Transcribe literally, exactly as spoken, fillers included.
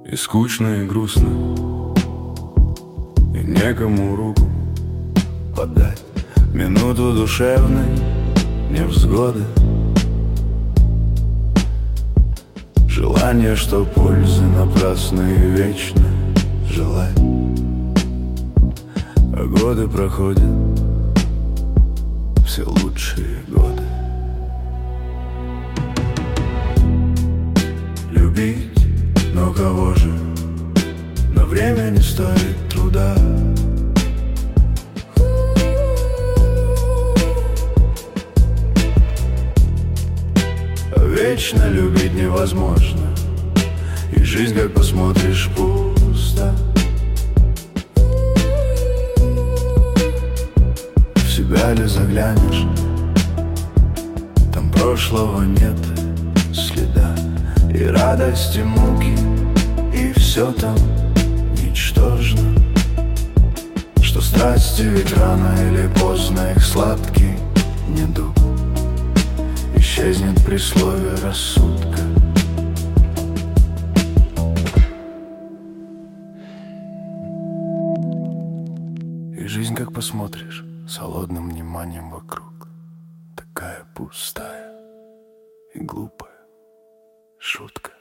И скучно, и грустно, и некому руку подать. Минуту душевной невзгоды, желание, что пользы напрасной и вечно желать. А годы проходят, все лучшие годы. Любить, но кого же? Но время не стоит труда. Вечно любить невозможно, и жизнь, как посмотришь, пуста. В себя ли заглянешь, там прошлого нет следа. И радость, и муки, и все там ничтожно. Что страсти ведь рано или поздно, их сладкий недуг исчезнет при слове рассудка. И жизнь, как посмотришь, с холодным вниманием вокруг, такая пустая и глупая шутка.